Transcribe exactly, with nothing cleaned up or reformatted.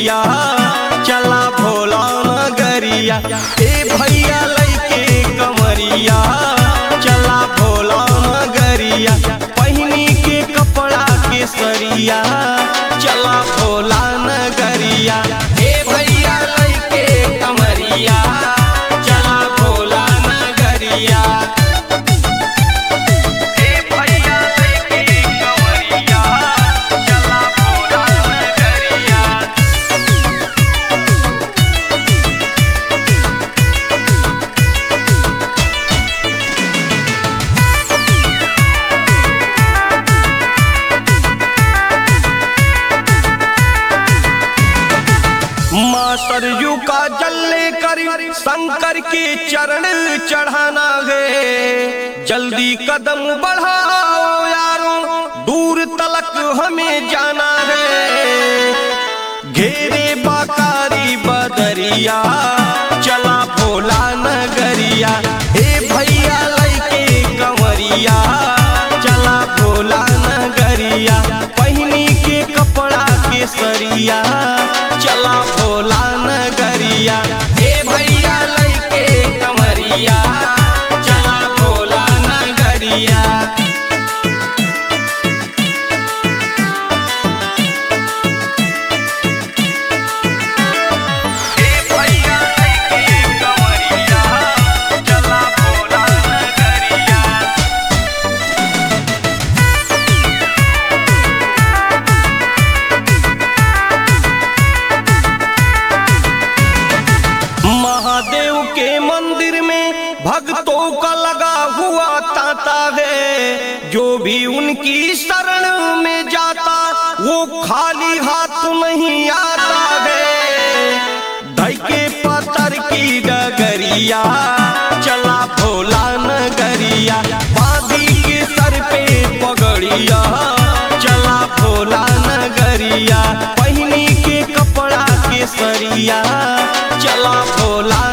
कमरिया चला भोला नगरिया। ए भैया लइके कमरिया चला भोला नगरिया। पहिनी के कपड़ा के सरिया चला भोला नगरिया। ए भैया लइके कमरिया चला भोला नगरिया। माँ सरयू का जल लेकर शंकर के चरण चढ़ाना है। जल्दी कदम बढ़ाओ यारों दूर तलक हमें जाना है। घेरे बाकारी बदरिया चला भोला नगरिया। ए भैया लइके कंवरिया चला भोला नगरिया। पहिनी के कपड़ा के सरिया चला भोला नगरिया। ए भैया लइके कमरिया चला भोला नगरिया। ए भैया लइके कमरिया चला भोला नगरिया। महादेव के मंदिर में भक्तों का लगा हुआ तांता है। जो भी उनकी शरण में जाता वो खाली हाथ नहीं आता है। धई के पत्थर की डगरिया चला भोला नगरिया। बांधी के सर पे पगड़िया चला भोला नगरिया। पहिनी के कपड़ा के सरिया चला भोला